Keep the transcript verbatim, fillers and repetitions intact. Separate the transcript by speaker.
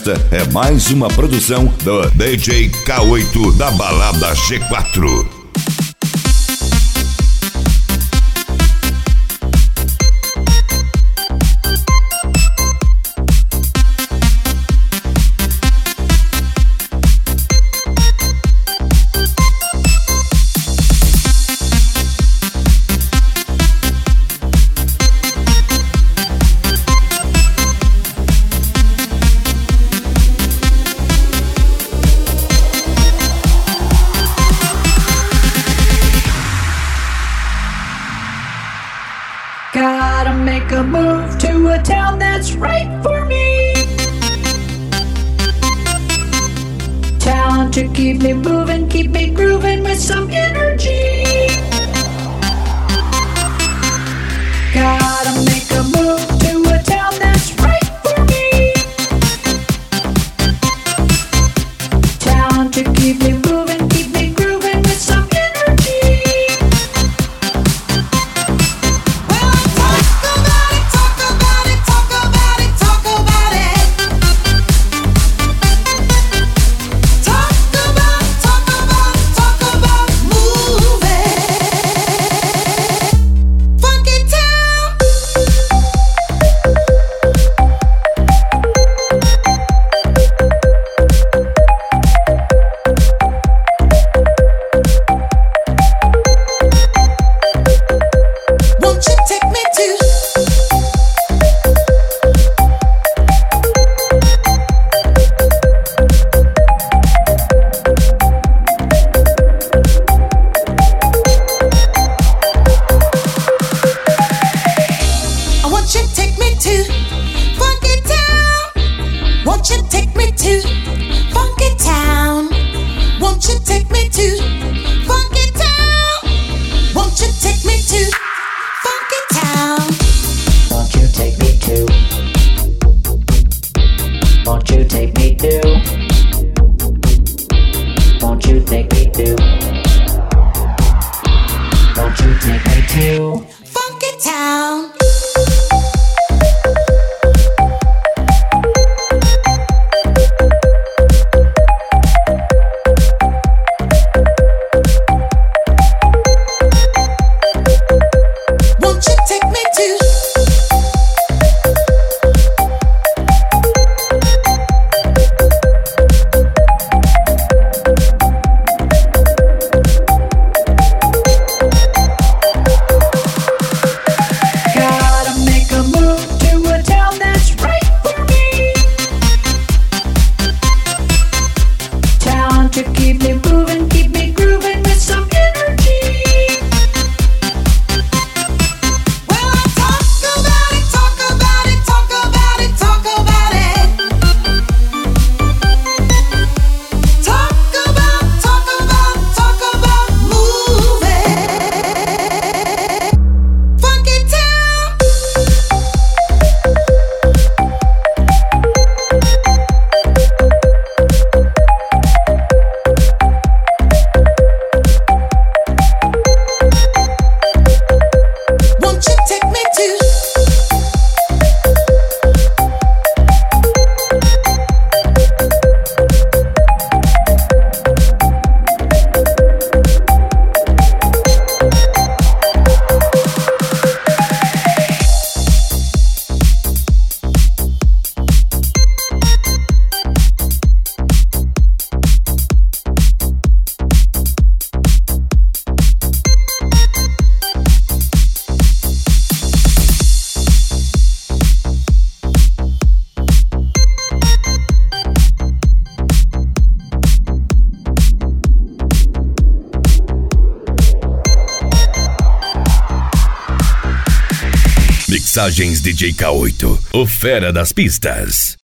Speaker 1: Esta é mais uma produção do D J K oito da Balada G quatro.
Speaker 2: Gotta make a move to a town that's right for me. Town to keep me moving, keep me grooving with some energy. Gotta make a move to a town that's right for me. Town to keep me moving, keep me grooving with some energy.
Speaker 1: Mixagens D J K oito, o fera das pistas.